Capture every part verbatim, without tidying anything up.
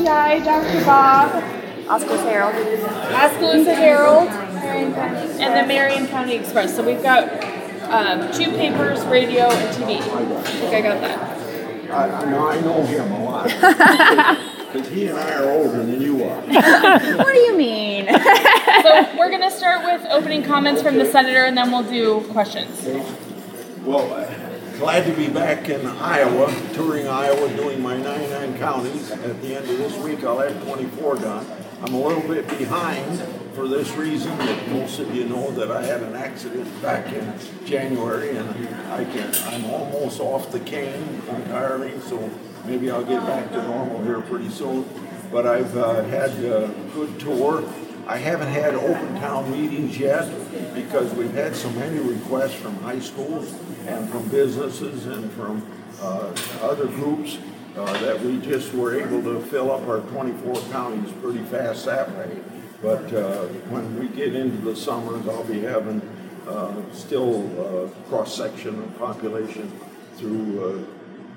Di, Doctor Bob, Oskaloosa Herald, Oskaloosa Herald, and the Marion County Express. So we've got um, two papers, radio, and T V. I think I got that. I, no, I know him a lot. Because he and I are older than you are. What do you mean? So we're going to start with opening comments from the senator, and then we'll do questions. Well, uh, glad to be back in Iowa, touring Iowa, doing my ninety-nine counties. At the end of this week, I'll have twenty-four done. I'm a little bit behind for this reason that most of you know that I had an accident back in January, and I can, I'm almost off the cane entirely, so maybe I'll get back to normal here pretty soon. But I've uh, had a good tour. I haven't had open town meetings yet because we've had so many requests from high schools and from businesses and from uh, other groups uh, that we just were able to fill up our twenty-four counties pretty fast that way. But uh, when we get into the summers, I'll be having uh, still uh, cross-section of population through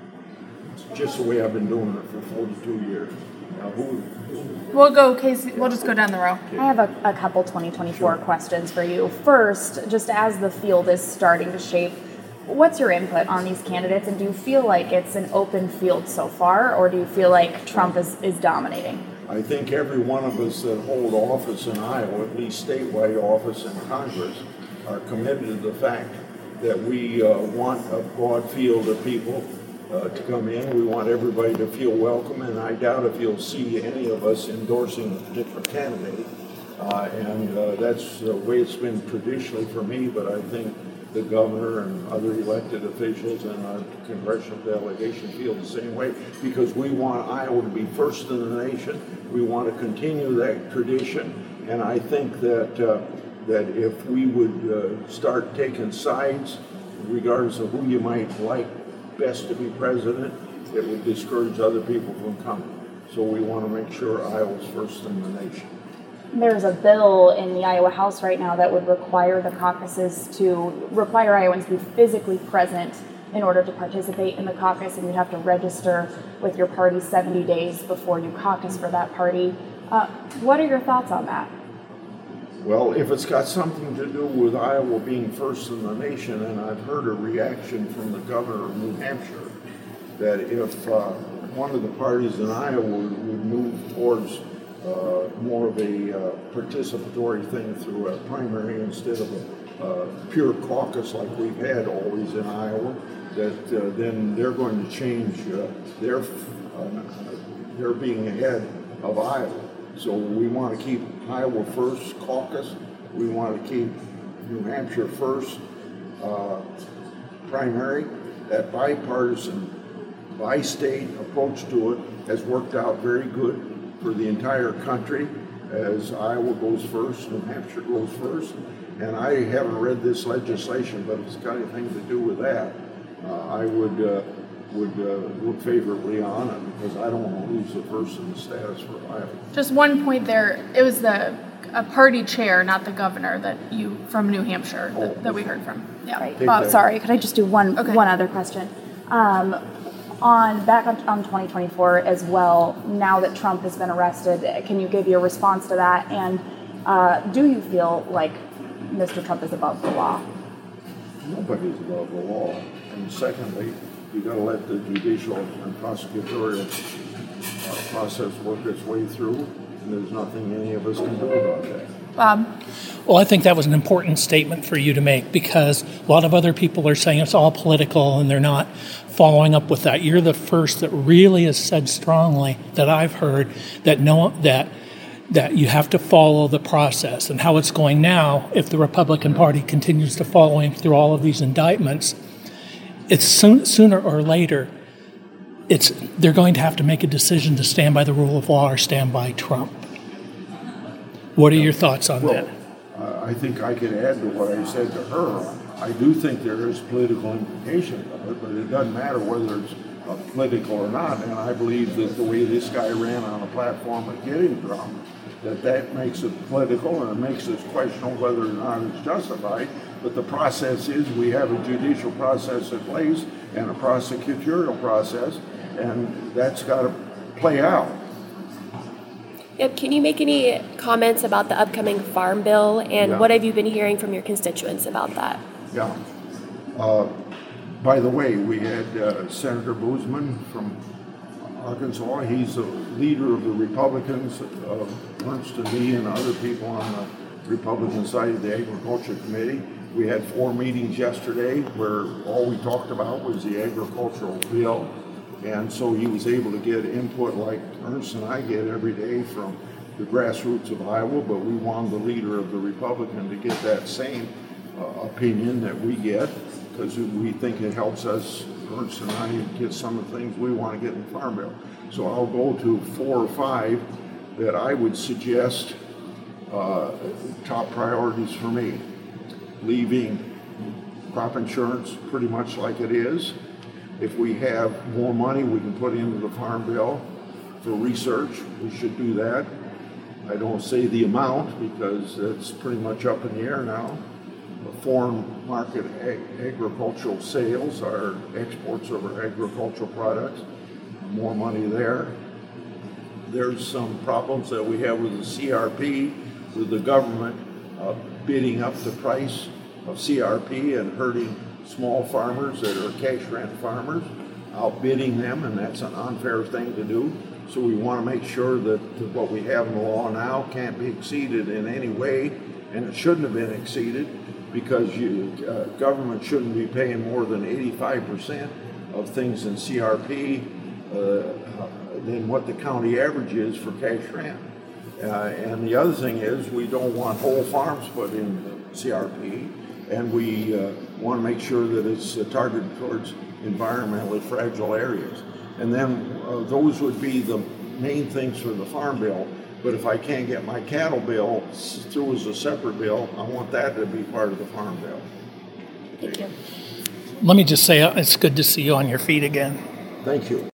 uh, just the way I've been doing it for forty-two years. Now, who, We'll go, Casey. We'll just go down the row. I have a, a couple twenty twenty-four sure. questions for you. First, just as the field is starting to shape, what's your input on these candidates, and do you feel like it's an open field so far, or do you feel like Trump is, is dominating? I think every one of us that hold office in Iowa, at least statewide office in Congress, are committed to the fact that we uh, want a broad field of people uh, to come in. We want everybody to feel welcome, and I doubt if you'll see any of us endorsing a different candidate. Uh, and uh, that's the way it's been traditionally for me, but I think the governor and other elected officials and our congressional delegation feel the same way, because we want Iowa to be first in the nation. We want to continue that tradition, and I think that uh, that if we would uh, start taking sides, regardless of who you might like best to be president, it would discourage other people from coming. So we want to make sure Iowa's first in the nation. There's a bill in the Iowa House right now that would require the caucuses to require Iowans to be physically present in order to participate in the caucus, and you'd have to register with your party seventy days before you caucus for that party. Uh, what are your thoughts on that? Well, if it's got something to do with Iowa being first in the nation, and I've heard a reaction from the governor of New Hampshire that if uh, one of the parties in Iowa would move towards Uh, more of a uh, participatory thing through a primary instead of a uh, pure caucus like we've had always in Iowa, that uh, then they're going to change uh, their uh, their being ahead of Iowa. So we want to keep Iowa first caucus. We want to keep New Hampshire first uh, primary. That bipartisan, bi-state approach to it has worked out very good for the entire country, as Iowa goes first, New Hampshire goes first. And I haven't read this legislation, but if it's got anything to do with that, uh, I would uh, would uh, look favorably on it, because I don't want to lose the first in the status for Iowa. Just one point there. It was the a party chair, not the governor, that you from New Hampshire that, Oh. that we heard from. Yeah. Right. Oh, sorry. Could I just do one Okay. one other question? Um, On back on, on twenty twenty-four as well, now that Trump has been arrested, can you give your response to that? And uh, do you feel like Mister Trump is above the law? Nobody's above the law. And secondly, you got to let the judicial and prosecutorial uh, process work its way through, and there's nothing any of us can do about that. Bob? Well, I think that was an important statement for you to make, because a lot of other people are saying it's all political and they're not following up with that. You're the first that really has said strongly that I've heard that no that that you have to follow the process. And how it's going now, if the Republican Party continues to follow him through all of these indictments, it's soon, sooner or later, it's they're going to have to make a decision to stand by the rule of law or stand by Trump. What are your thoughts on well, that? Uh, I think I can add to what I said to her. I do think there is political implications of it, but it doesn't matter whether it's uh, political or not. And I believe that the way this guy ran on a platform of getting Trump, that that makes it political, and it makes us question whether or not it's justified. But the process is we have a judicial process in place and a prosecutorial process, and that's got to play out. Yep. Can you make any comments about the upcoming farm bill, and Yeah. what have you been hearing from your constituents about that? Yeah. Uh, by the way, we had uh, Senator Boozman from Arkansas. He's the leader of the Republicans, uh, Ernst and me and other people on the Republican side of the Agriculture Committee. We had four meetings yesterday where all we talked about was the agricultural bill. And so he was able to get input like Ernst and I get every day from the grassroots of Iowa, but we wanted the leader of the Republican to get that same uh, opinion that we get, because we think it helps us, Ernst and I, get some of the things we want to get in the Farm Bill. So I'll go to four or five that I would suggest uh, top priorities for me. Leaving crop insurance pretty much like it is. If we have more money we can put into the Farm Bill for research, we should do that. I don't say the amount because it's pretty much up in the air now. The foreign market ag- agricultural sales are exports of our agricultural products, more money there. There's some problems that we have with the C R P, with the government uh, bidding up the price of C R P and hurting small farmers that are cash rent farmers, outbidding them, and that's an unfair thing to do. So we want to make sure that what we have in the law now can't be exceeded in any way, and it shouldn't have been exceeded, because you, uh, government shouldn't be paying more than eighty-five percent of things in C R P uh, than what the county average is for cash rent. Uh, and the other thing is, we don't want whole farms put in C R P, and we uh, want to make sure that it's uh, targeted towards environmentally fragile areas. And then uh, those would be the main things for the Farm Bill. But if I can't get my cattle bill through as a separate bill, I want that to be part of the Farm Bill. Thank you. Let me just say, uh, it's good to see you on your feet again. Thank you.